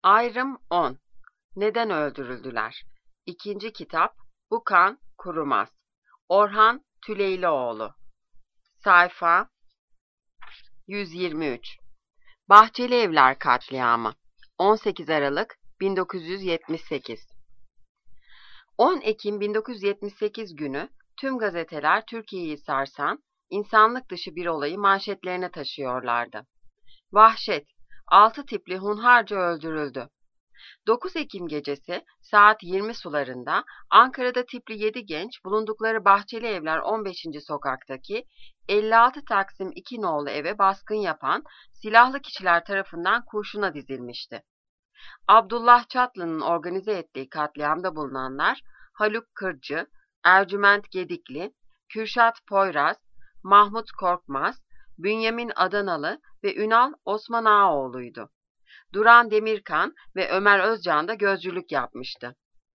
Ayrım 10. Neden öldürüldüler? İkinci kitap. Bu kan kurumaz. Orhan Tüleylioğlu. Sayfa 123. Bahçeli Evler Katliamı. 18 Aralık 1978. 10 Ekim 1978 günü tüm gazeteler Türkiye'yi sarsan, insanlık dışı bir olayı manşetlerine taşıyorlardı. Vahşet, 6 tipli hunharca öldürüldü. 9 Ekim gecesi saat 20 sularında Ankara'da tipli 7 genç bulundukları Bahçeli Evler 15. sokaktaki 56 Taksim 2 nolu eve baskın yapan silahlı kişiler tarafından kurşuna dizilmişti. Abdullah Çatlı'nın organize ettiği katliamda bulunanlar Haluk Kırcı, Ercüment Gedikli, Kürşat Poyraz, Mahmut Korkmaz, Bünyamin Adanalı ve Ünal Osman Ağaoğlu'ydu. Duran Demirkan ve Ömer Özcan da gözcülük yapmıştı.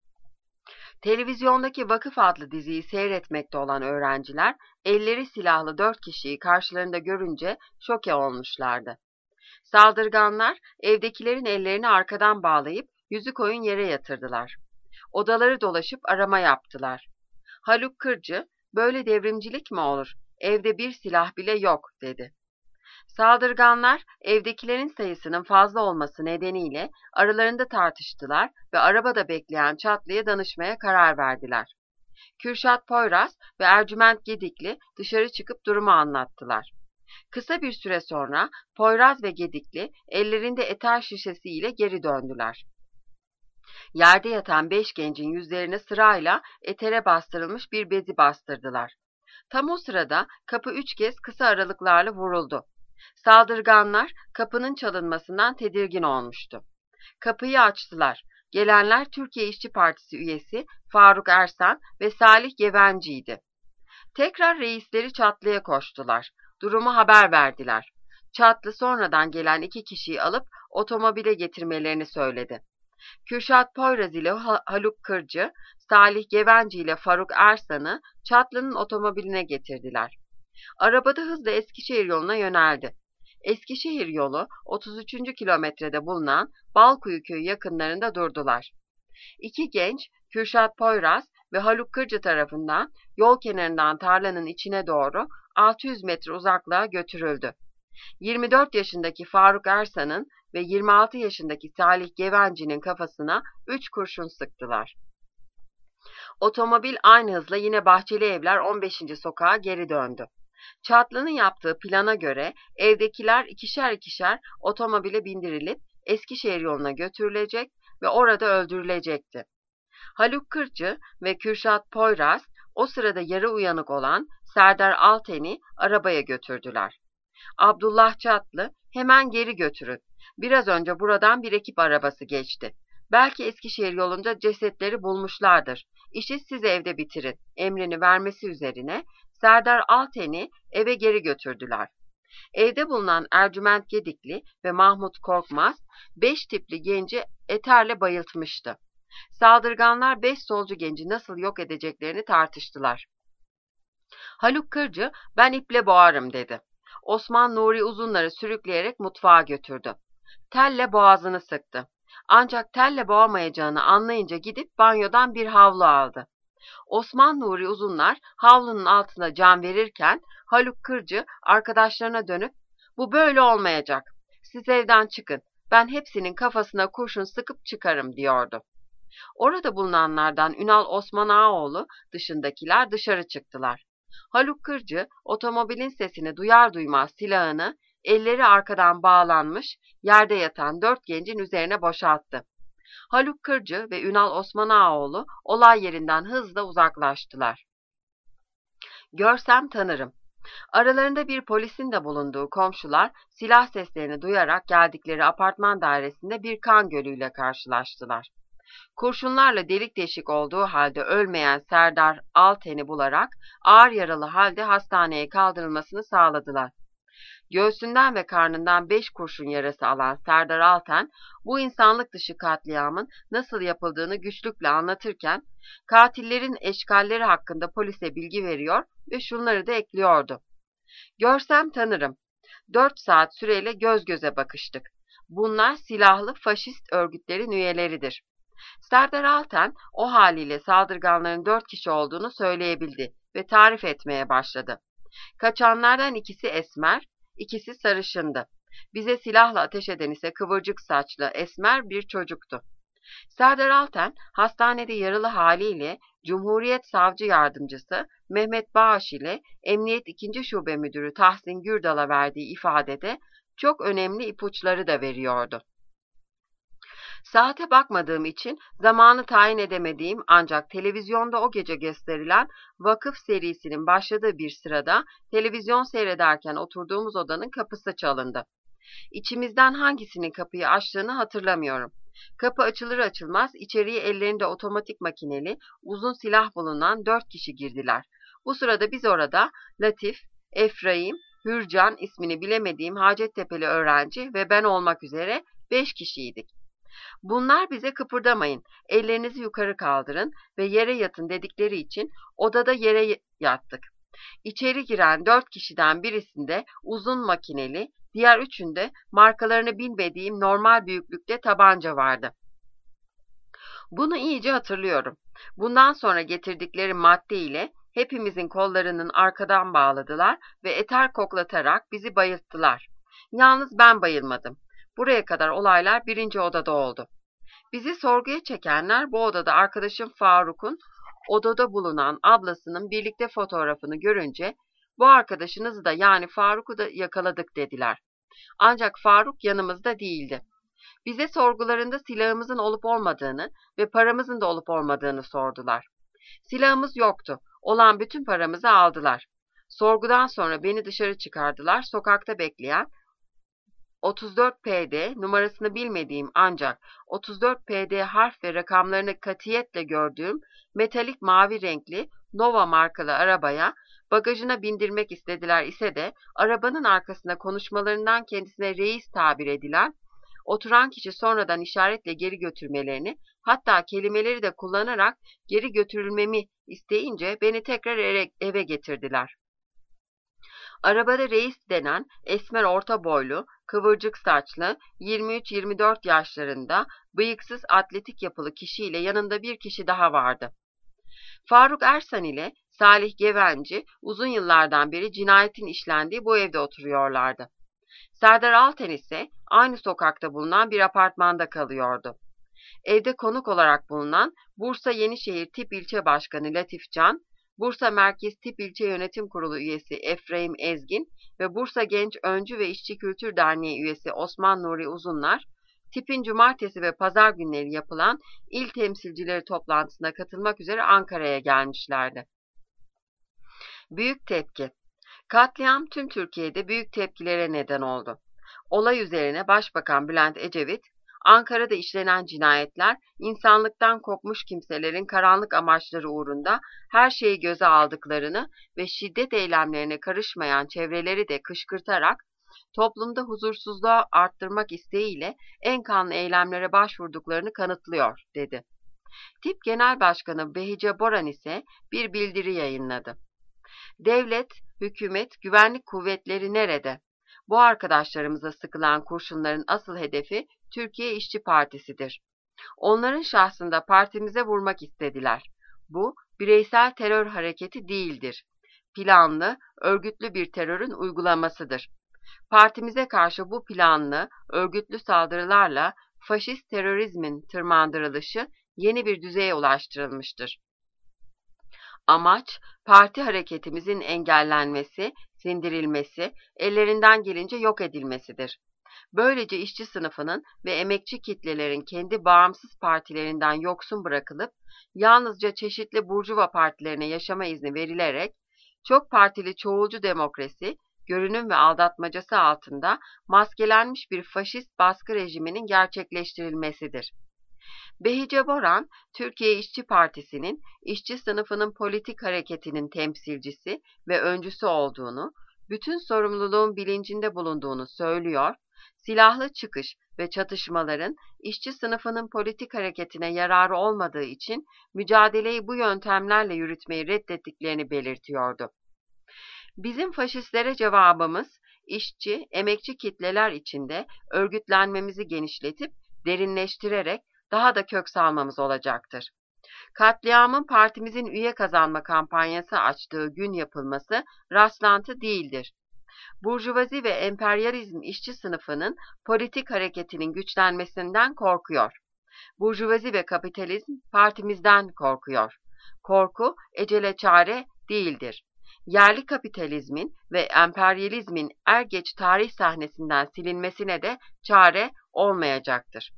Televizyondaki Vakıf adlı diziyi seyretmekte olan öğrenciler, elleri silahlı 4 kişiyi karşılarında görünce şoke olmuşlardı. Saldırganlar, evdekilerin ellerini arkadan bağlayıp yüzü koyun yere yatırdılar. Odaları dolaşıp arama yaptılar. Haluk Kırcı, "Böyle devrimcilik mi olur? Evde bir silah bile yok," dedi. Saldırganlar evdekilerin sayısının fazla olması nedeniyle aralarında tartıştılar ve arabada bekleyen Çatlı'ya danışmaya karar verdiler. Kürşat Poyraz ve Ercüment Gedikli dışarı çıkıp durumu anlattılar. Kısa bir süre sonra Poyraz ve Gedikli ellerinde eter şişesiyle geri döndüler. Yerde yatan 5 gencin yüzlerine sırayla etere bastırılmış bir bezi bastırdılar. Tam o sırada kapı 3 kez kısa aralıklarla vuruldu. Saldırganlar kapının çalınmasından tedirgin olmuştu. Kapıyı açtılar. Gelenler Türkiye İşçi Partisi üyesi Faruk Ersan ve Salih Gevenci'ydi. Tekrar reisleri Çatlı'ya koştular. Durumu haber verdiler. Çatlı sonradan gelen 2 kişiyi alıp otomobile getirmelerini söyledi. Kürşat Poyraz ile Haluk Kırcı, Salih Gevenci ile Faruk Ersan'ı Çatlı'nın otomobiline getirdiler. Arabada hızla Eskişehir yoluna yöneldi. Eskişehir yolu 33. kilometrede bulunan Balkuyu köyü yakınlarında durdular. 2 genç Kürşat Poyraz ve Haluk Kırcı tarafından yol kenarından tarlanın içine doğru 600 metre uzaklığa götürüldü. 24 yaşındaki Faruk Ersan'ın ve 26 yaşındaki Salih Gevenci'nin kafasına 3 kurşun sıktılar. Otomobil aynı hızla yine Bahçeli Evler 15. sokağa geri döndü. Çatlı'nın yaptığı plana göre evdekiler ikişer ikişer otomobile bindirilip Eskişehir yoluna götürülecek ve orada öldürülecekti. Haluk Kırcı ve Kürşat Poyraz o sırada yarı uyanık olan Serdar Alten'i arabaya götürdüler. Abdullah Çatlı, "Hemen geri götürün. Biraz önce buradan bir ekip arabası geçti. Belki Eskişehir yolunda cesetleri bulmuşlardır. İşi siz evde bitirin," emrini vermesi üzerine Serdar Alten'i eve geri götürdüler. Evde bulunan Ercüment Gedikli ve Mahmut Korkmaz 5 tipli genci eterle bayıltmıştı. Saldırganlar 5 solcu genci nasıl yok edeceklerini tartıştılar. Haluk Kırcı, "Ben iple boğarım," dedi. Osman Nuri Uzunlar'ı sürükleyerek mutfağa götürdü. Telle boğazını sıktı. Ancak telle boğamayacağını anlayınca gidip banyodan bir havlu aldı. Osman Nuri Uzunlar havlunun altına can verirken Haluk Kırcı arkadaşlarına dönüp "Bu böyle olmayacak. Siz evden çıkın. Ben hepsinin kafasına kurşun sıkıp çıkarım," diyordu. Orada bulunanlardan Ünal Osman Ağaoğlu dışındakiler dışarı çıktılar. Haluk Kırcı otomobilin sesini duyar duymaz silahını elleri arkadan bağlanmış yerde yatan 4 gencin üzerine boşalttı. Haluk Kırcı ve Ünal Osman Ağaoğlu olay yerinden hızla uzaklaştılar. Görsem tanırım. Aralarında bir polisin de bulunduğu komşular silah seslerini duyarak geldikleri apartman dairesinde bir kan gölüyle karşılaştılar. Kurşunlarla delik deşik olduğu halde ölmeyen Serdar Alten'i bularak ağır yaralı halde hastaneye kaldırılmasını sağladılar. Göğsünden ve karnından 5 kurşun yarası alan Serdar Alten, bu insanlık dışı katliamın nasıl yapıldığını güçlükle anlatırken, katillerin eşkalleri hakkında polise bilgi veriyor ve şunları da ekliyordu. "Görsem tanırım. 4 saat süreyle göz göze bakıştık. Bunlar silahlı faşist örgütlerin üyeleridir. Serdar Alten o haliyle saldırganların 4 kişi olduğunu söyleyebildi ve tarif etmeye başladı. Kaçanlardan ikisi esmer, ikisi sarışındı. Bize silahla ateş eden ise kıvırcık saçlı, esmer bir çocuktu. Serdar Alten, hastanede yaralı haliyle Cumhuriyet Savcı Yardımcısı Mehmet Bağış ile Emniyet 2. Şube Müdürü Tahsin Gürdal'a verdiği ifadede çok önemli ipuçları da veriyordu. Saate bakmadığım için zamanı tayin edemediğim ancak televizyonda o gece gösterilen Vakıf serisinin başladığı bir sırada televizyon seyrederken oturduğumuz odanın kapısı çalındı. İçimizden hangisinin kapıyı açtığını hatırlamıyorum. Kapı açılır açılmaz içeriye ellerinde otomatik makineli uzun silah bulunan 4 kişi girdiler. Bu sırada biz orada Latif, Efraim, Hürcan ismini bilemediğim Hacettepe'li öğrenci ve ben olmak üzere 5 kişiydik. Bunlar bize kıpırdamayın, ellerinizi yukarı kaldırın ve yere yatın dedikleri için odada yere yattık. İçeri giren 4 kişiden birisinde uzun makineli, diğer üçünde markalarını bilmediğim normal büyüklükte tabanca vardı. Bunu iyice hatırlıyorum. Bundan sonra getirdikleri madde ile hepimizin kollarının arkadan bağladılar ve eter koklatarak bizi bayılttılar. Yalnız ben bayılmadım. Buraya kadar olaylar 1. odada oldu. Bizi sorguya çekenler bu odada arkadaşım Faruk'un odada bulunan ablasının birlikte fotoğrafını görünce bu arkadaşınızı da yani Faruk'u da yakaladık dediler. Ancak Faruk yanımızda değildi. Bize sorgularında silahımızın olup olmadığını ve paramızın da olup olmadığını sordular. Silahımız yoktu. Olan bütün paramızı aldılar. Sorgudan sonra beni dışarı çıkardılar. Sokakta bekleyen 34 PD numarasını bilmediğim ancak 34 PD harf ve rakamlarını katiyetle gördüğüm metalik mavi renkli Nova markalı arabaya bagajına bindirmek istediler ise de arabanın arkasında konuşmalarından kendisine reis tabir edilen oturan kişi sonradan işaretle geri götürmelerini hatta kelimeleri de kullanarak geri götürülmemi isteyince beni tekrar eve getirdiler. Arabada reis denen esmer orta boylu, kıvırcık saçlı, 23-24 yaşlarında, bıyıksız atletik yapılı kişiyle yanında bir kişi daha vardı. Faruk Ersan ile Salih Gevenci uzun yıllardan beri cinayetin işlendiği bu evde oturuyorlardı. Serdar Alten ise aynı sokakta bulunan bir apartmanda kalıyordu. Evde konuk olarak bulunan Bursa Yenişehir Tip İlçe Başkanı Latif Can, Bursa Merkez Tip İlçe Yönetim Kurulu üyesi Efraim Ezgin ve Bursa Genç Öncü ve İşçi Kültür Derneği üyesi Osman Nuri Uzunlar, TİP'in cumartesi ve pazar günleri yapılan il temsilcileri toplantısına katılmak üzere Ankara'ya gelmişlerdi. Büyük tepki. Katliam tüm Türkiye'de büyük tepkilere neden oldu. Olay üzerine Başbakan Bülent Ecevit, Ankara'da işlenen cinayetler, insanlıktan kopmuş kimselerin karanlık amaçları uğrunda her şeyi göze aldıklarını ve şiddet eylemlerine karışmayan çevreleri de kışkırtarak, toplumda huzursuzluğu arttırmak isteğiyle en kanlı eylemlere başvurduklarını kanıtlıyor, dedi. TİP Genel Başkanı Behice Boran ise bir bildiri yayınladı. Devlet, hükümet, güvenlik kuvvetleri nerede? Bu arkadaşlarımıza sıkılan kurşunların asıl hedefi Türkiye İşçi Partisi'dir. Onların şahsında partimize vurmak istediler. Bu, bireysel terör hareketi değildir. Planlı, örgütlü bir terörün uygulamasıdır. Partimize karşı bu planlı, örgütlü saldırılarla faşist terörizmin tırmandırılışı yeni bir düzeye ulaştırılmıştır. Amaç, parti hareketimizin engellenmesi, sindirilmesi, ellerinden gelince yok edilmesidir. Böylece işçi sınıfının ve emekçi kitlelerin kendi bağımsız partilerinden yoksun bırakılıp, yalnızca çeşitli burjuva partilerine yaşama izni verilerek, çok partili çoğulcu demokrasi, görünüm ve aldatmacası altında maskelenmiş bir faşist baskı rejiminin gerçekleştirilmesidir. Behice Boran, Türkiye İşçi Partisi'nin işçi sınıfının politik hareketinin temsilcisi ve öncüsü olduğunu, bütün sorumluluğun bilincinde bulunduğunu söylüyor, silahlı çıkış ve çatışmaların işçi sınıfının politik hareketine yararı olmadığı için mücadeleyi bu yöntemlerle yürütmeyi reddettiklerini belirtiyordu. Bizim faşistlere cevabımız, işçi, emekçi kitleler içinde örgütlenmemizi genişletip derinleştirerek daha da kök salmamız olacaktır. Katliamın partimizin üye kazanma kampanyası açtığı gün yapılması rastlantı değildir. Burjuvazi ve emperyalizm işçi sınıfının politik hareketinin güçlenmesinden korkuyor. Burjuvazi ve kapitalizm partimizden korkuyor. Korku ecele çare değildir. Yerli kapitalizmin ve emperyalizmin er geç tarih sahnesinden silinmesine de çare olmayacaktır.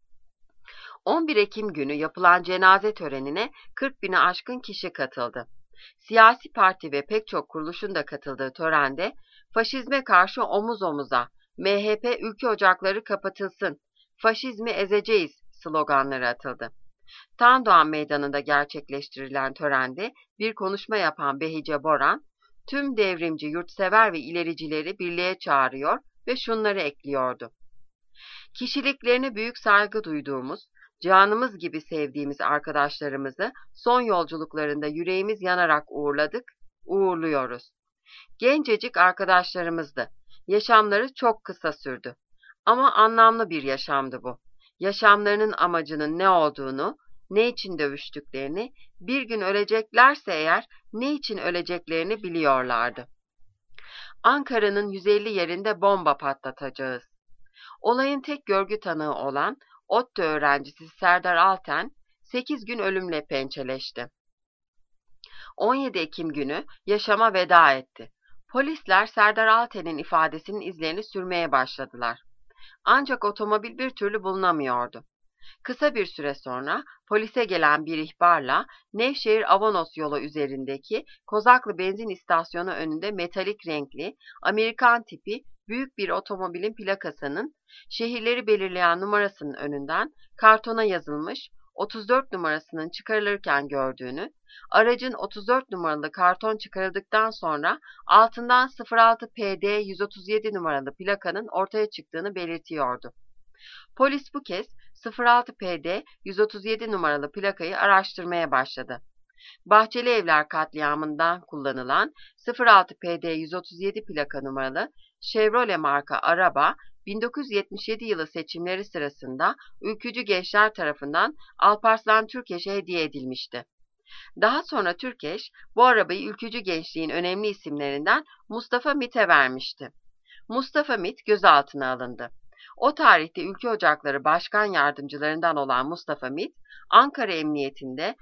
11 Ekim günü yapılan cenaze törenine 40 bini aşkın kişi katıldı. Siyasi parti ve pek çok kuruluşun da katıldığı törende faşizme karşı omuz omuza, MHP ülke ocakları kapatılsın, faşizmi ezeceğiz sloganları atıldı. Tandoğan Meydanı'nda gerçekleştirilen törende bir konuşma yapan Behice Boran, tüm devrimci, yurtsever ve ilericileri birliğe çağırıyor ve şunları ekliyordu. Kişiliklerine büyük saygı duyduğumuz, canımız gibi sevdiğimiz arkadaşlarımızı son yolculuklarında yüreğimiz yanarak uğurladık, uğurluyoruz. Gencecik arkadaşlarımızdı. Yaşamları çok kısa sürdü. Ama anlamlı bir yaşamdı bu. Yaşamlarının amacının ne olduğunu, ne için dövüştüklerini, bir gün öleceklerse eğer ne için öleceklerini biliyorlardı. Ankara'nın 150 yerinde bomba patlatacağız. Olayın tek görgü tanığı olan ODTÜ öğrencisi Serdar Alten 8 gün ölümle pençeleşti. 17 Ekim günü yaşama veda etti. Polisler Serdar Alten'in ifadesinin izlerini sürmeye başladılar. Ancak otomobil bir türlü bulunamıyordu. Kısa bir süre sonra polise gelen bir ihbarla Nevşehir-Avanos yolu üzerindeki Kozaklı benzin istasyonu önünde metalik renkli, Amerikan tipi büyük bir otomobilin plakasının şehirleri belirleyen numarasının önünden kartona yazılmış 34 numarasının çıkarılırken gördüğünü, aracın 34 numaralı karton çıkarıldıktan sonra altından 06 PD 137 numaralı plakanın ortaya çıktığını belirtiyordu. Polis bu kez 06 PD 137 numaralı plakayı araştırmaya başladı. Bahçeli Evler katliamından kullanılan 06 PD 137 plaka numaralı Chevrolet marka araba 1977 yılı seçimleri sırasında ülkücü gençler tarafından Alparslan Türkeş'e hediye edilmişti. Daha sonra Türkeş bu arabayı ülkücü gençliğin önemli isimlerinden Mustafa Mit'e vermişti. Mustafa Mit gözaltına alındı. O tarihte Ülke Ocakları Başkan Yardımcılarından olan Mustafa Mit, Ankara Emniyetinde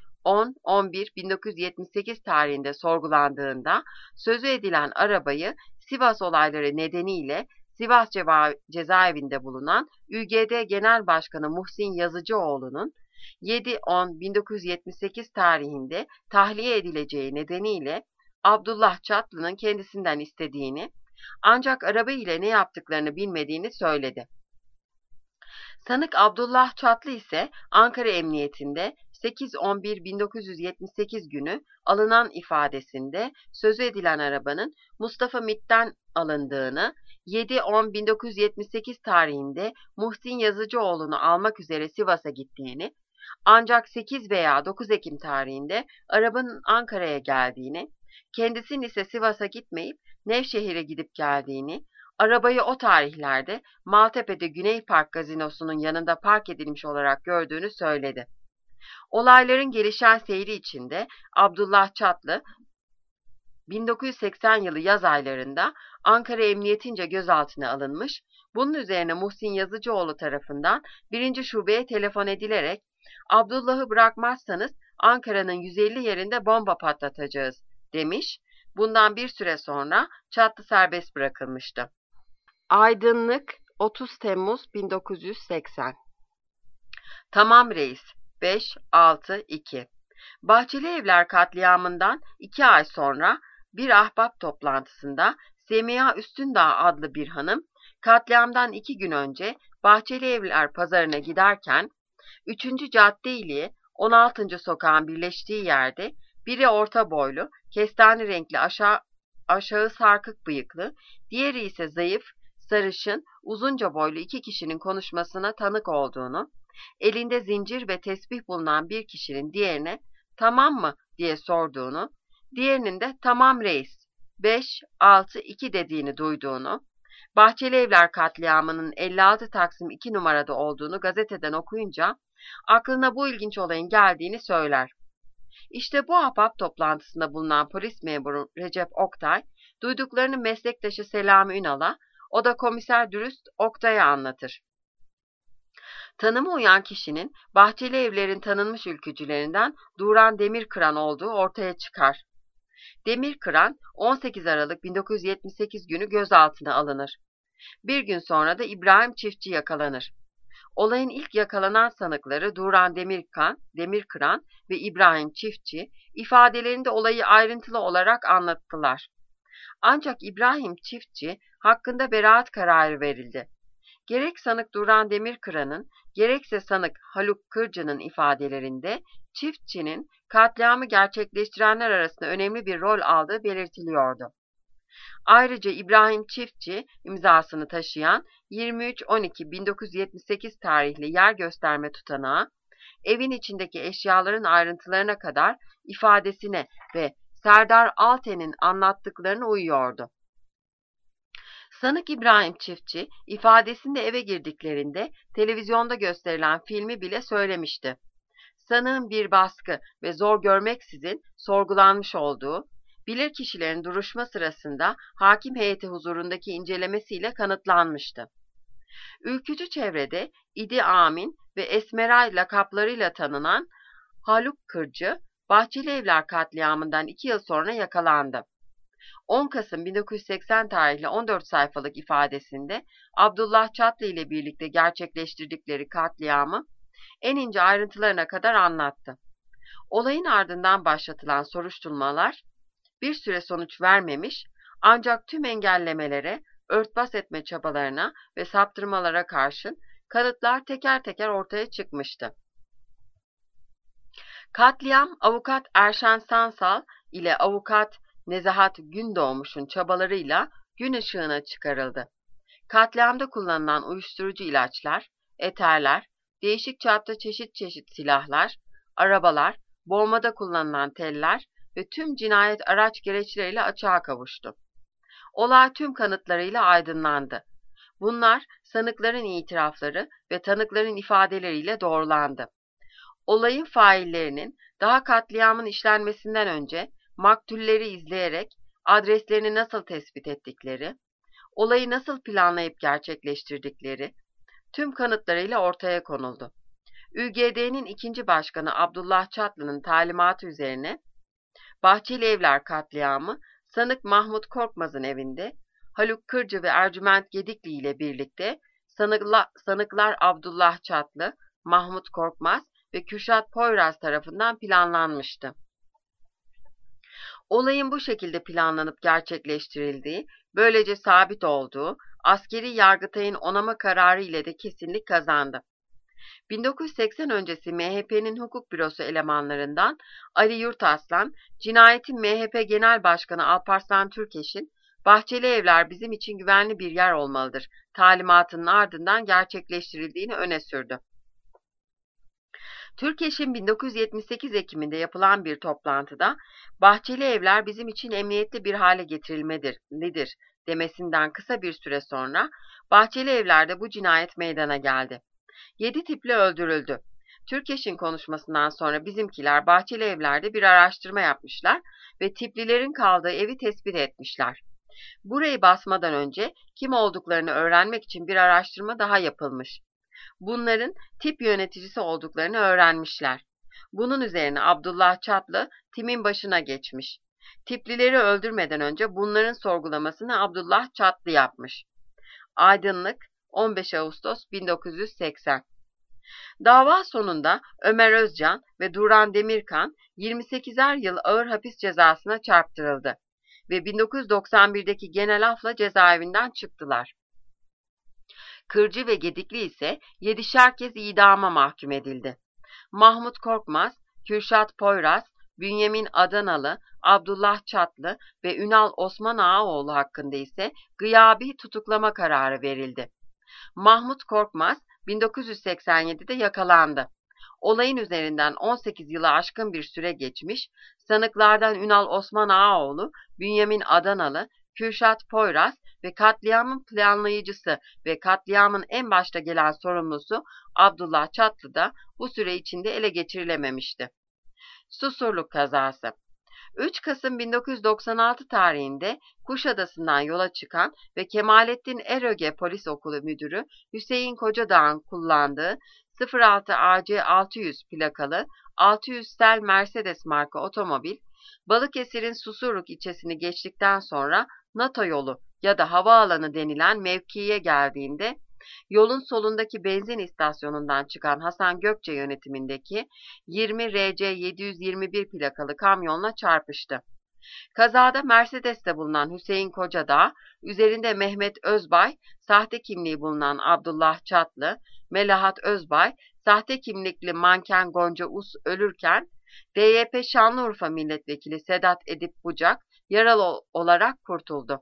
10-11-1978 tarihinde sorgulandığında sözü edilen arabayı Sivas olayları nedeniyle Sivas cezaevinde bulunan ÜGD Genel Başkanı Muhsin Yazıcıoğlu'nun 7-10-1978 tarihinde tahliye edileceği nedeniyle Abdullah Çatlı'nın kendisinden istediğini, ancak araba ile ne yaptıklarını bilmediğini söyledi. Sanık Abdullah Çatlı ise Ankara Emniyetinde 8-11-1978 günü alınan ifadesinde sözü edilen arabanın Mustafa Mit'ten alındığını, 7-10-1978 tarihinde Muhsin Yazıcıoğlu'nu almak üzere Sivas'a gittiğini, ancak 8 veya 9 Ekim tarihinde arabanın Ankara'ya geldiğini, kendisinin ise Sivas'a gitmeyip Nevşehir'e gidip geldiğini, arabayı o tarihlerde Maltepe'de Güney Park Gazinosu'nun yanında park edilmiş olarak gördüğünü söyledi. Olayların gelişen seyri içinde Abdullah Çatlı, 1980 yılı yaz aylarında Ankara Emniyetince gözaltına alınmış, bunun üzerine Muhsin Yazıcıoğlu tarafından 1. Şubeye telefon edilerek Abdullah'ı bırakmazsanız Ankara'nın 150 yerinde bomba patlatacağız demiş. Bundan bir süre sonra Çatlı serbest bırakılmıştı. Aydınlık 30 Temmuz 1980. Tamam reis 5-6-2. Bahçeli Evler katliamından 2 ay sonra bir ahbap toplantısında Semiha Üstündağ adlı bir hanım katliamdan 2 gün önce Bahçeli Evler pazarına giderken 3. cadde ile 16. sokağın birleştiği yerde biri orta boylu, kestane renkli aşağı sarkık bıyıklı, diğeri ise zayıf, sarışın, uzunca boylu 2 kişinin konuşmasına tanık olduğunu, elinde zincir ve tesbih bulunan bir kişinin diğerine "Tamam mı?" diye sorduğunu, diğerinin de "Tamam reis, 5-6-2" dediğini duyduğunu, Bahçelievler katliamının 56 Taksim 2 numarada olduğunu gazeteden okuyunca aklına bu ilginç olayın geldiğini söyler. İşte bu ahbap toplantısında bulunan polis memuru Recep Oktay, duyduklarını meslektaşı Selami Ünal'a, o da komiser Dürüst Oktay'a anlatır. Tanıma uyan kişinin Bahçelievler'in tanınmış ülkücülerinden Duran Demirkıran olduğu ortaya çıkar. Demirkıran 18 Aralık 1978 günü gözaltına alınır. Bir gün sonra da İbrahim Çiftçi yakalanır. Olayın ilk yakalanan sanıkları Duran Demirkıran ve İbrahim Çiftçi ifadelerinde olayı ayrıntılı olarak anlattılar. Ancak İbrahim Çiftçi hakkında beraat kararı verildi. Gerek sanık Duran Demirkıran'ın, gerekse sanık Haluk Kırcı'nın ifadelerinde Çiftçi'nin katliamı gerçekleştirenler arasında önemli bir rol aldığı belirtiliyordu. Ayrıca İbrahim Çiftçi imzasını taşıyan 23.12.1978 tarihli yer gösterme tutanağı, evin içindeki eşyaların ayrıntılarına kadar ifadesine ve Serdar Alten'in anlattıklarına uyuyordu. Sanık İbrahim Çiftçi ifadesinde eve girdiklerinde televizyonda gösterilen filmi bile söylemişti. Sanığın bir baskı ve zor görmeksizin sorgulanmış olduğu, bilirkişilerin duruşma sırasında hakim heyeti huzurundaki incelemesiyle kanıtlanmıştı. Ülkücü çevrede İdi Amin ve Esmeray lakaplarıyla tanınan Haluk Kırcı, Bahçelievler katliamından 2 yıl sonra yakalandı. 10 Kasım 1980 tarihli 14 sayfalık ifadesinde Abdullah Çatlı ile birlikte gerçekleştirdikleri katliamı en ince ayrıntılarına kadar anlattı. Olayın ardından başlatılan soruşturmalar bir süre sonuç vermemiş, ancak tüm engellemelere, örtbas etme çabalarına ve saptırmalara karşın kanıtlar teker teker ortaya çıkmıştı. Katliam, avukat Erşen Sansal ile avukat Nezahat Gündoğmuş'un çabalarıyla gün ışığına çıkarıldı. Katliamda kullanılan uyuşturucu ilaçlar, eterler, değişik çapta çeşit çeşit silahlar, arabalar, boğmada kullanılan teller ve tüm cinayet araç gereçleriyle açığa kavuştu. Olay tüm kanıtlarıyla aydınlandı. Bunlar sanıkların itirafları ve tanıkların ifadeleriyle doğrulandı. Olayın faillerinin daha katliamın işlenmesinden önce maktulleri izleyerek adreslerini nasıl tespit ettikleri, olayı nasıl planlayıp gerçekleştirdikleri tüm kanıtlarıyla ortaya konuldu. ÜGD'nin ikinci başkanı Abdullah Çatlı'nın talimatı üzerine Bahçelievler katliamı sanık Mahmut Korkmaz'ın evinde Haluk Kırcı ve Ercüment Gedikli ile birlikte sanıklar Abdullah Çatlı, Mahmut Korkmaz ve Kürşat Poyraz tarafından planlanmıştı. Olayın bu şekilde planlanıp gerçekleştirildiği, böylece sabit olduğu, askeri Yargıtay'ın onama kararı ile de kesinlik kazandı. 1980 öncesi MHP'nin hukuk bürosu elemanlarından Ali Yurtaslan, cinayetin MHP Genel Başkanı Alparslan Türkeş'in Bahçelievler bizim için güvenli bir yer olmalıdır talimatının ardından gerçekleştirildiğini öne sürdü. Türkeş'in 1978 Ekim'inde yapılan bir toplantıda Bahçelievler bizim için emniyetli bir hale getirilmelidir demesinden kısa bir süre sonra Bahçelievler'de bu cinayet meydana geldi. 7 tipli öldürüldü. Türkeş'in konuşmasından sonra bizimkiler Bahçelievler'de bir araştırma yapmışlar ve tiplilerin kaldığı evi tespit etmişler. Burayı basmadan önce kim olduklarını öğrenmek için bir araştırma daha yapılmış. Bunların tip yöneticisi olduklarını öğrenmişler. Bunun üzerine Abdullah Çatlı timin başına geçmiş. Tiplileri öldürmeden önce bunların sorgulamasını Abdullah Çatlı yapmış. Aydınlık 15 Ağustos 1980. Dava sonunda Ömer Özcan ve Duran Demirkan 28'er yıl ağır hapis cezasına çarptırıldı ve 1991'deki genel afla cezaevinden çıktılar. Kırcı ve Gedikli ise 7'şer kez idama mahkum edildi. Mahmut Korkmaz, Kürşat Poyraz, Bünyamin Adanalı, Abdullah Çatlı ve Ünal Osman Ağaoğlu hakkında ise gıyabi tutuklama kararı verildi. Mahmut Korkmaz 1987'de yakalandı. Olayın üzerinden 18 yılı aşkın bir süre geçmiş, sanıklardan Ünal Osman Ağaoğlu, Bünyamin Adanalı, Kürşat Poyraz ve katliamın planlayıcısı ve katliamın en başta gelen sorumlusu Abdullah Çatlı da bu süre içinde ele geçirilememişti. Susurluk kazası 3 Kasım 1996 tarihinde Kuşadası'ndan yola çıkan ve Kemalettin Eröge Polis Okulu Müdürü Hüseyin Kocadağ'ın kullandığı 06 AC 600 plakalı 600 sel Mercedes marka otomobil, Balıkesir'in Susurluk ilçesini geçtikten sonra NATO yolu ya da havaalanı denilen mevkiye geldiğinde yolun solundaki benzin istasyonundan çıkan Hasan Gökçe yönetimindeki 20 RC 721 plakalı kamyonla çarpıştı. Kazada Mercedes'te bulunan Hüseyin Kocadağ, üzerinde Mehmet Özbay, sahte kimliği bulunan Abdullah Çatlı, Melahat Özbay, sahte kimlikli manken Gonca Us ölürken, DYP Şanlıurfa Milletvekili Sedat Edip Bucak yaralı olarak kurtuldu.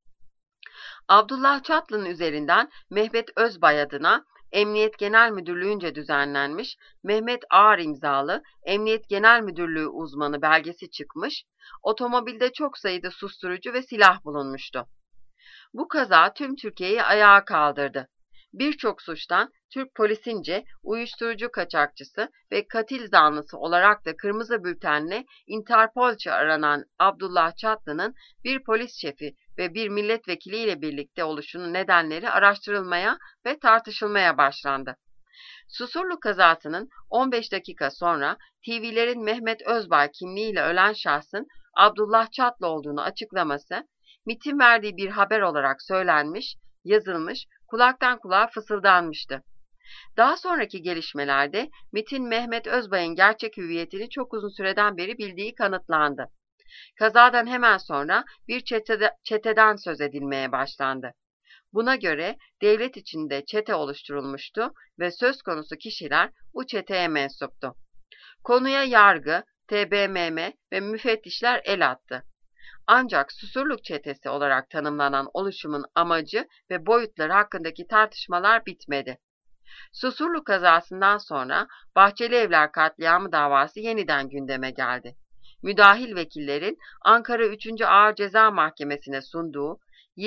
Abdullah Çatlı'nın üzerinden Mehmet Özbay adına Emniyet Genel Müdürlüğü'nce düzenlenmiş Mehmet Ağar imzalı Emniyet Genel Müdürlüğü uzmanı belgesi çıkmış, otomobilde çok sayıda susturucu ve silah bulunmuştu. Bu kaza tüm Türkiye'yi ayağa kaldırdı. Birçok suçtan Türk polisince uyuşturucu kaçakçısı ve katil zanlısı olarak da kırmızı bültenle Interpolça aranan Abdullah Çatlı'nın bir polis şefi ve bir milletvekili ile birlikte oluşunun nedenleri araştırılmaya ve tartışılmaya başlandı. Susurluk kazasının 15 dakika sonra TV'lerin Mehmet Özbay kimliğiyle ölen şahsın Abdullah Çatlı olduğunu açıklaması, MİT'in verdiği bir haber olarak söylenmiş, yazılmış, kulaktan kulağa fısıldanmıştı. Daha sonraki gelişmelerde MİT'in Mehmet Özbay'ın gerçek hüviyetini çok uzun süreden beri bildiği kanıtlandı. Kazadan hemen sonra bir çeteden söz edilmeye başlandı. Buna göre devlet içinde çete oluşturulmuştu ve söz konusu kişiler bu çeteye mensuptu. Konuya yargı, TBMM ve müfettişler el attı. Ancak Susurluk çetesi olarak tanımlanan oluşumun amacı ve boyutları hakkındaki tartışmalar bitmedi. Susurluk kazasından sonra Bahçelievler katliamı davası yeniden gündeme geldi. Müdahil vekillerin Ankara 3. Ağır Ceza Mahkemesi'ne sunduğu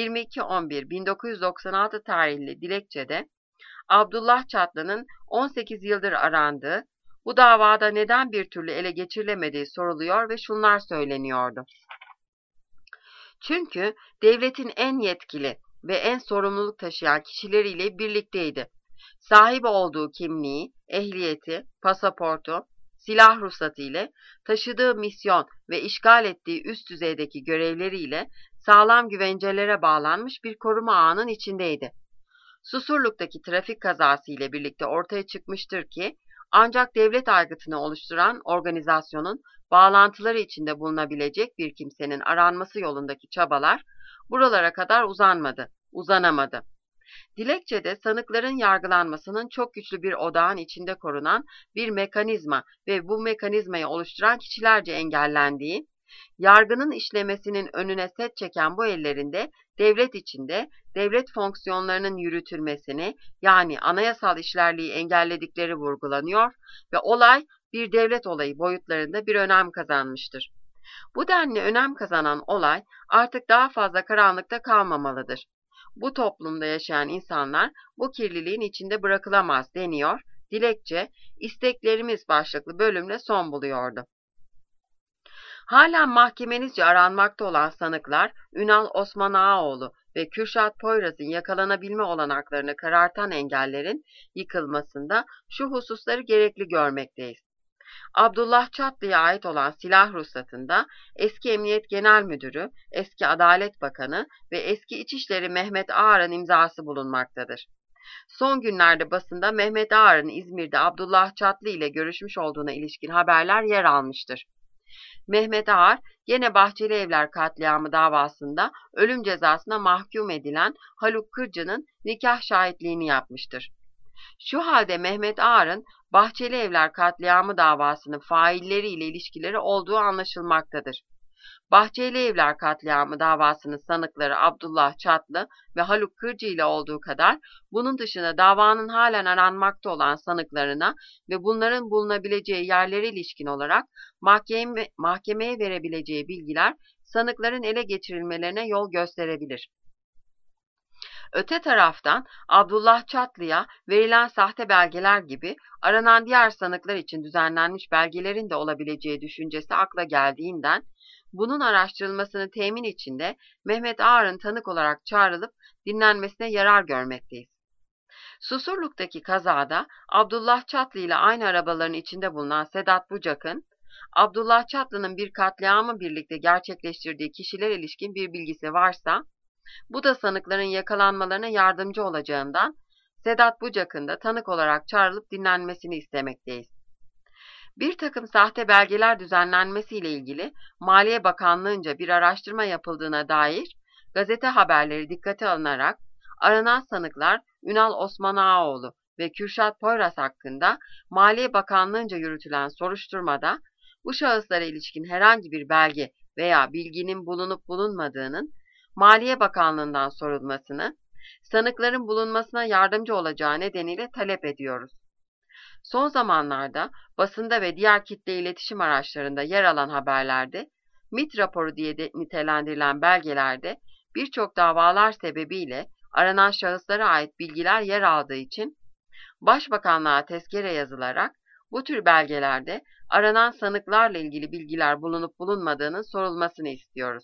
22.11.1996 tarihli dilekçede Abdullah Çatlı'nın 18 yıldır arandığı, bu davada neden bir türlü ele geçirilemediği soruluyor ve şunlar söyleniyordu. Çünkü devletin en yetkili ve en sorumluluk taşıyan kişileriyle birlikteydi. Sahibi olduğu kimliği, ehliyeti, pasaportu, silah ruhsatı ile taşıdığı misyon ve işgal ettiği üst düzeydeki görevleriyle sağlam güvencelere bağlanmış bir koruma ağının içindeydi. Susurluk'taki trafik kazası ile birlikte ortaya çıkmıştır ki, ancak devlet aygıtını oluşturan organizasyonun bağlantıları içinde bulunabilecek bir kimsenin aranması yolundaki çabalar buralara kadar uzanamadı. Dilekçede sanıkların yargılanmasının çok güçlü bir odağın içinde korunan bir mekanizma ve bu mekanizmayı oluşturan kişilerce engellendiği, yargının işlemesinin önüne set çeken bu ellerinde devlet içinde devlet fonksiyonlarının yürütülmesini, yani anayasal işlerliği engelledikleri vurgulanıyor ve olay bir devlet olayı boyutlarında bir önem kazanmıştır. Bu denli önem kazanan olay artık daha fazla karanlıkta kalmamalıdır. Bu toplumda yaşayan insanlar bu kirliliğin içinde bırakılamaz deniyor, dilekçe isteklerimiz başlıklı bölümle son buluyordu. Halen mahkemenizce aranmakta olan sanıklar Ünal Osman Ağaoğlu ve Kürşat Poyraz'ın yakalanabilme olanaklarını karartan engellerin yıkılmasında şu hususları gerekli görmekteyiz. Abdullah Çatlı'ya ait olan silah ruhsatında eski Emniyet Genel Müdürü, eski Adalet Bakanı ve eski İçişleri Mehmet Ağar'ın imzası bulunmaktadır. Son günlerde basında Mehmet Ağar'ın İzmir'de Abdullah Çatlı ile görüşmüş olduğuna ilişkin haberler yer almıştır. Mehmet Ağar, gene Bahçelievler katliamı davasında ölüm cezasına mahkum edilen Haluk Kırcı'nın nikah şahitliğini yapmıştır. Şu halde Mehmet Ağar'ın Bahçelievler katliamı davasının failleriyle ilişkileri olduğu anlaşılmaktadır. Bahçeli Evler katliamı davasının sanıkları Abdullah Çatlı ve Haluk Kırcı ile olduğu kadar bunun dışında davanın halen aranmakta olan sanıklarına ve bunların bulunabileceği yerlere ilişkin olarak mahkemeye verebileceği bilgiler sanıkların ele geçirilmelerine yol gösterebilir. Öte taraftan Abdullah Çatlı'ya verilen sahte belgeler gibi aranan diğer sanıklar için düzenlenmiş belgelerin de olabileceği düşüncesi akla geldiğinden bunun araştırılmasını temin için de Mehmet Ağar'ın tanık olarak çağrılıp dinlenmesine yarar görmekteyiz. Susurluk'taki kazada Abdullah Çatlı ile aynı arabaların içinde bulunan Sedat Bucak'ın Abdullah Çatlı'nın bir katliamı birlikte gerçekleştirdiği kişilere ilişkin bir bilgisi varsa, bu da sanıkların yakalanmalarına yardımcı olacağından Sedat Bucak'ın da tanık olarak çağrılıp dinlenmesini istemekteyiz. Bir takım sahte belgeler düzenlenmesiyle ilgili Maliye Bakanlığı'nca bir araştırma yapıldığına dair gazete haberleri dikkate alınarak aranan sanıklar Ünal Osman Ağaoğlu ve Kürşat Poyraz hakkında Maliye Bakanlığı'nca yürütülen soruşturmada bu şahıslara ilişkin herhangi bir belge veya bilginin bulunup bulunmadığının Maliye Bakanlığı'ndan sorulmasını, sanıkların bulunmasına yardımcı olacağı nedeniyle talep ediyoruz. Son zamanlarda basında ve diğer kitle iletişim araçlarında yer alan haberlerde, MİT raporu diye de nitelendirilen belgelerde birçok davalar sebebiyle aranan şahıslara ait bilgiler yer aldığı için Başbakanlığa tezkere yazılarak bu tür belgelerde aranan sanıklarla ilgili bilgiler bulunup bulunmadığının sorulmasını istiyoruz.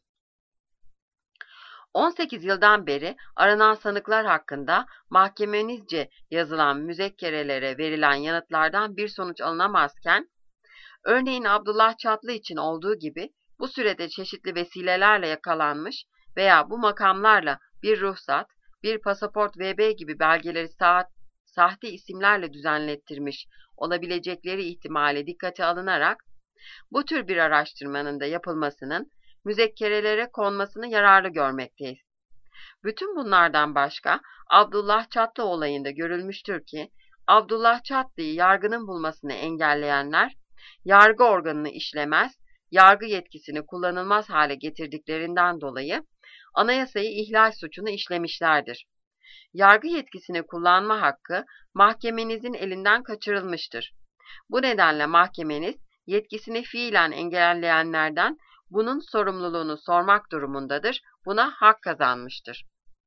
18 yıldan beri aranan sanıklar hakkında mahkemenizce yazılan müzekkerelere verilen yanıtlardan bir sonuç alınamazken, örneğin Abdullah Çatlı için olduğu gibi bu sürede çeşitli vesilelerle yakalanmış veya bu makamlarla bir ruhsat, bir pasaport VB gibi belgeleri sahte isimlerle düzenlettirmiş olabilecekleri ihtimali dikkate alınarak, bu tür bir araştırmanın da yapılmasının müzekkerelere konmasını yararlı görmekteyiz. Bütün bunlardan başka Abdullah Çatlı olayında görülmüştür ki, Abdullah Çatlı'yı yargının bulmasını engelleyenler, yargı organını işlemez, yargı yetkisini kullanılmaz hale getirdiklerinden dolayı anayasayı ihlal suçunu işlemişlerdir. Yargı yetkisini kullanma hakkı mahkemenizin elinden kaçırılmıştır. Bu nedenle mahkemeniz yetkisini fiilen engelleyenlerden bunun sorumluluğunu sormak durumundadır, buna hak kazanmıştır.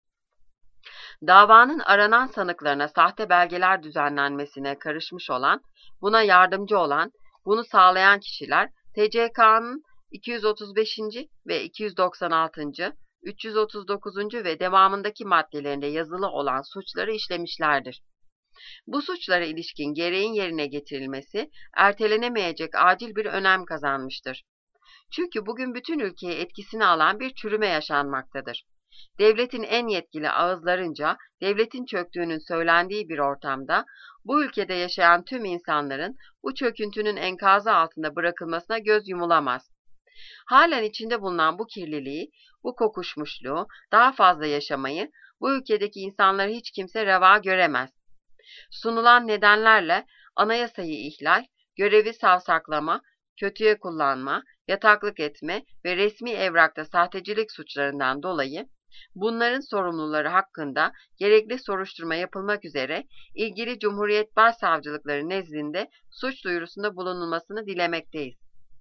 Davanın aranan sanıklarına sahte belgeler düzenlenmesine karışmış olan, buna yardımcı olan, bunu sağlayan kişiler TCK'nın 235. ve 296. 339. ve devamındaki maddelerinde yazılı olan suçları işlemişlerdir. Bu suçlara ilişkin gereğin yerine getirilmesi ertelenemeyecek acil bir önem kazanmıştır. Çünkü bugün bütün ülkeye etkisini alan bir çürüme yaşanmaktadır. Devletin en yetkili ağızlarınca devletin çöktüğünün söylendiği bir ortamda bu ülkede yaşayan tüm insanların bu çöküntünün enkazı altında bırakılmasına göz yumulamaz. Halen içinde bulunan bu kirliliği, bu kokuşmuşluğu, daha fazla yaşamayı bu ülkedeki insanları hiç kimse reva göremez. Sunulan nedenlerle anayasayı ihlal, görevi savsaklama, kötüye kullanma, yataklık etme ve resmi evrakta sahtecilik suçlarından dolayı bunların sorumluları hakkında gerekli soruşturma yapılmak üzere ilgili Cumhuriyet Başsavcılıkları nezdinde suç duyurusunda bulunulmasını dilemekteyiz.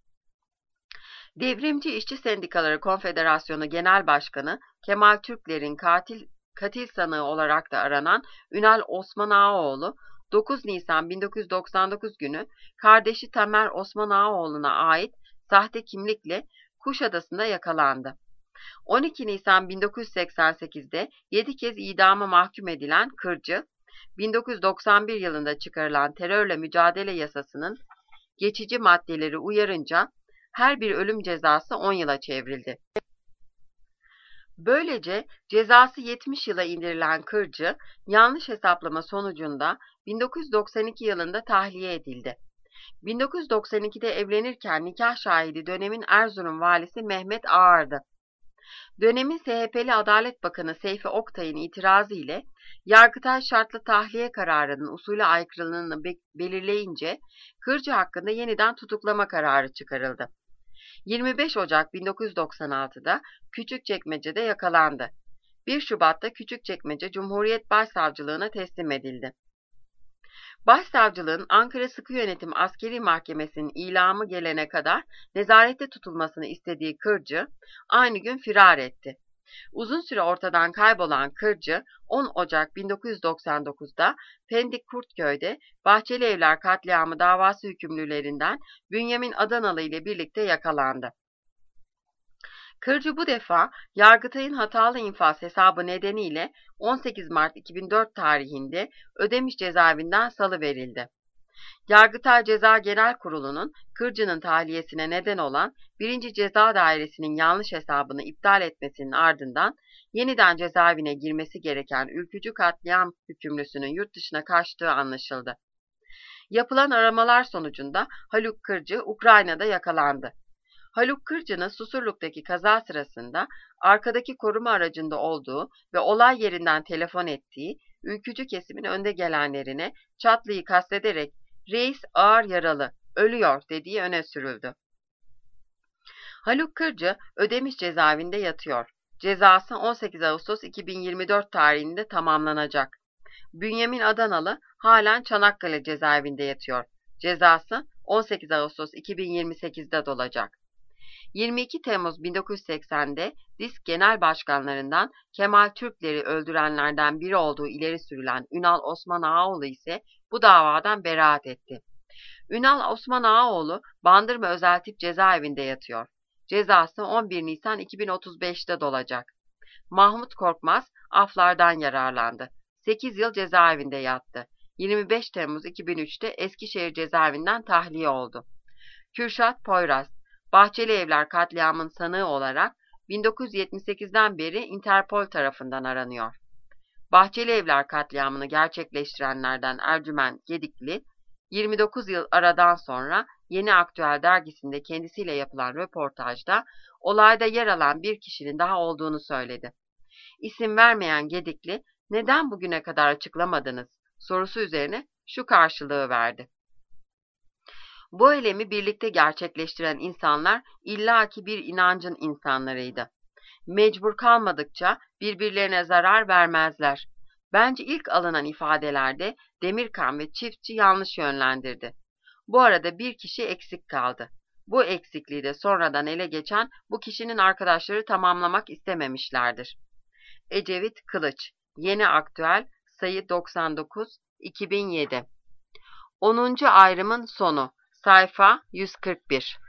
Devrimci İşçi Sendikaları Konfederasyonu Genel Başkanı Kemal Türkler'in katil sanığı olarak da aranan Ünal Osman Ağaoğlu, 9 Nisan 1999 günü kardeşi Tamer Osman Ağaoğlu'na ait sahte kimlikle Kuşadası'nda yakalandı. 12 Nisan 1988'de 7 kez idama mahkum edilen Kırcı, 1991 yılında çıkarılan terörle mücadele yasasının geçici maddeleri uyarınca her bir ölüm cezası 10 yıla çevrildi. Böylece cezası 70 yıla indirilen Kırcı, yanlış hesaplama sonucunda 1992 yılında tahliye edildi. 1992'de evlenirken nikah şahidi dönemin Erzurum valisi Mehmet Ağar'dı. Dönemin CHP'li Adalet Bakanı Seyfi Oktay'ın itirazı ile Yargıtay şartlı tahliye kararının usule aykırılığını belirleyince Kırcı hakkında yeniden tutuklama kararı çıkarıldı. 25 Ocak 1996'da Küçükçekmece'de yakalandı. 1 Şubat'ta Küçükçekmece Cumhuriyet Başsavcılığına teslim edildi. Başsavcılığın Ankara Sıkı Yönetim Askeri Mahkemesi'nin ilamı gelene kadar nezarette tutulmasını istediği Kırcı, aynı gün firar etti. Uzun süre ortadan kaybolan Kırcı, 10 Ocak 1999'da Pendik Kurtköy'de Bahçeli Evler katliamı davası hükümlülerinden Bünyamin Adanalı ile birlikte yakalandı. Kırcı bu defa Yargıtay'ın hatalı infaz hesabı nedeniyle 18 Mart 2004 tarihinde Ödemiş cezaevinden salıverildi. Yargıtay Ceza Genel Kurulu'nun Kırcı'nın tahliyesine neden olan 1. Ceza Dairesi'nin yanlış hesabını iptal etmesinin ardından yeniden cezaevine girmesi gereken ülkücü katliam hükümlüsünün yurt dışına kaçtığı anlaşıldı. Yapılan aramalar sonucunda Haluk Kırcı Ukrayna'da yakalandı. Haluk Kırcı'nın Susurluk'taki kaza sırasında arkadaki koruma aracında olduğu ve olay yerinden telefon ettiği ülkücü kesimin önde gelenlerine Çatlı'yı kastederek "Reis ağır yaralı, ölüyor" dediği öne sürüldü. Haluk Kırcı Ödemiş cezaevinde yatıyor. Cezası 18 Ağustos 2024 tarihinde tamamlanacak. Bünyamin Adanalı halen Çanakkale cezaevinde yatıyor. Cezası 18 Ağustos 2028'de dolacak. 22 Temmuz 1980'de DİSK Genel Başkanlarından Kemal Türkler'i öldürenlerden biri olduğu ileri sürülen Ünal Osman Ağaoğlu ise bu davadan beraat etti. Ünal Osman Ağaoğlu Bandırma Özel Tip Cezaevinde yatıyor. Cezası 11 Nisan 2035'te dolacak. Mahmut Korkmaz aflardan yararlandı. 8 yıl cezaevinde yattı. 25 Temmuz 2003'te Eskişehir cezaevinden tahliye oldu. Kürşat Poyraz, Bahçeli Evler katliamının sanığı olarak 1978'den beri Interpol tarafından aranıyor. Bahçeli Evler katliamını gerçekleştirenlerden Ercüment Gedikli, 29 yıl aradan sonra Yeni Aktüel dergisinde kendisiyle yapılan röportajda olayda yer alan bir kişinin daha olduğunu söyledi. İsim vermeyen Gedikli, "Neden bugüne kadar açıklamadınız?" sorusu üzerine şu karşılığı verdi. Bu eylemi birlikte gerçekleştiren insanlar illaki bir inancın insanlarıydı. Mecbur kalmadıkça birbirlerine zarar vermezler. Bence ilk alınan ifadelerde Demirkan ve Çiftçi yanlış yönlendirdi. Bu arada bir kişi eksik kaldı. Bu eksikliği de sonradan ele geçen bu kişinin arkadaşları tamamlamak istememişlerdir. Ecevit Kılıç, Yeni Aktüel, sayı 99, 2007. 10. ayrımın sonu, sayfa 141.